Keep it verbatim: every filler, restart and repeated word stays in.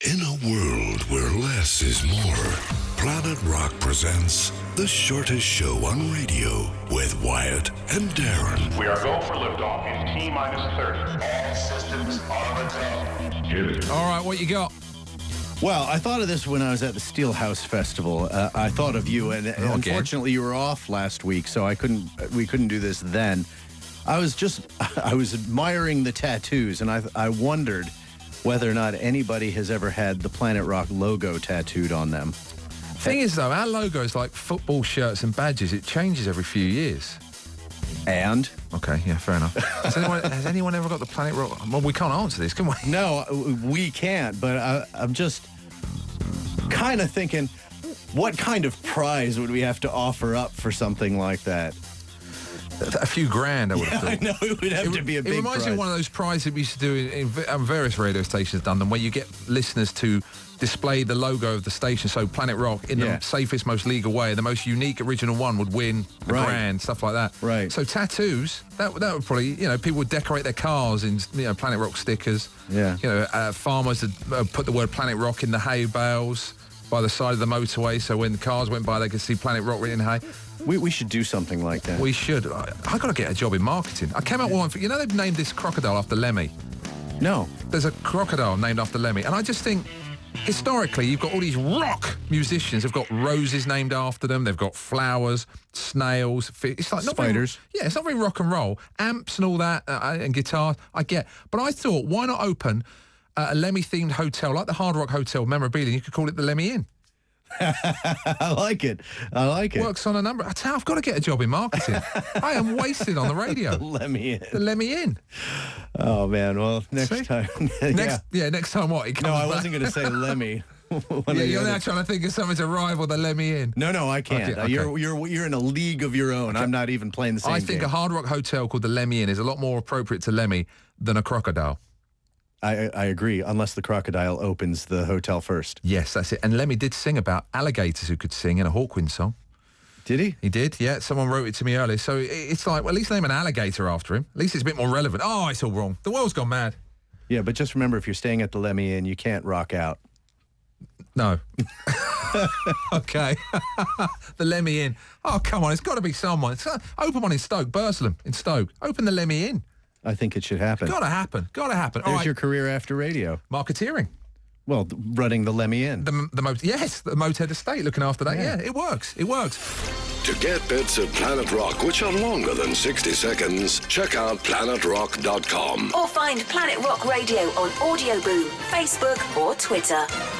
In a world where less is more, Planet Rock presents The Shortest Show on Radio with Wyatt and Darren. We are go for liftoff in T minus thirty. All systems are go. Hit it. All right, what you got? Well, I thought of this when I was at the Steelhouse Festival. Uh, I thought of you, and Oh, again? unfortunately, you were off last week, so I couldn't. We couldn't do this then. I was just, I was admiring the tattoos, and I, I wondered whether or not anybody has ever had the Planet Rock logo tattooed on them. Thing is, though, our logo is like football shirts and badges. It changes every few years. And Okay, yeah, fair enough. Has anyone, has anyone ever got the Planet Rock? Well, we can't answer this, can we? no, we can't. But I, I'm just kind of thinking, what kind of prize would we have to offer up for something like that? A few grand, I would have I thought. know it would have It, to be a it big reminds prize. me of one of those prizes that we used to do in, in v- um, various radio stations done them, where you get listeners to display the logo of the station, so Planet Rock, in Yeah. the safest, most legal way. The most unique original one would win a Right. grand, stuff like that. Right. So tattoos, that, that would probably, you know, people would decorate their cars in, you know, Planet Rock stickers. Yeah. You know, uh, farmers would uh, put the word Planet Rock in the hay bales by the side of the motorway, so when the cars went by, they could see Planet Rock written in hay. We, we should do something like that. We should. I, I got to get a job in marketing. I came up with one. For, you know, they've named this crocodile after Lemmy. No. There's a crocodile named after Lemmy, and I just think, historically, you've got all these rock musicians. They've got roses named after them. They've got flowers, snails. Fi- It's like not Spiders. Very, yeah, it's not very rock and roll. Amps and all that, uh, and guitar. I get, but I thought, why not open uh, a Lemmy-themed hotel like the Hard Rock Hotel memorabilia? You could call it the Lemmy Inn. I like it. I like it. Works on a number. I tell you, I've got to get a job in marketing. I am wasted on the radio. Let me The in. Lemmy Inn. Oh, man. Well, next See? time. yeah. Next, yeah, next time what? He comes No, I back. wasn't going to say Lemmy. One Yeah, of the you're other- now trying to think of something to rival the Lemmy Inn. No, no, I can't. Okay, Uh, okay. You're you're you're in a league of your own. I'm not even playing the same I think game. a Hard Rock hotel called the Lemmy Inn is a lot more appropriate to Lemmy than a crocodile. I I agree. Unless the crocodile opens the hotel first. Yes, that's it. And Lemmy did sing about alligators who could sing in a Hawkwind song. Did he? He did, yeah. Someone wrote it to me earlier. So it- it's like, well, at least name an alligator after him. At least it's a bit more relevant. Oh, it's all wrong. The world's gone mad. Yeah, but just remember, if you're staying at the Lemmy Inn, you can't rock out. No. Okay. The Lemmy Inn. Oh, come on. It's got to be someone. It's, uh, open one in Stoke, Burslem in Stoke. Open the Lemmy Inn. I think it should happen. Got to happen. Got to happen. All There's right. your career after radio. Marketeering. Well, th- running the Lemmy Inn. The, the Mot- yes, the Motorhead estate looking after that. Yeah. Yeah. it works. It works. To get bits of Planet Rock, which are longer than sixty seconds, check out planet rock dot com. Or find Planet Rock Radio on Audio Boom, Facebook or Twitter.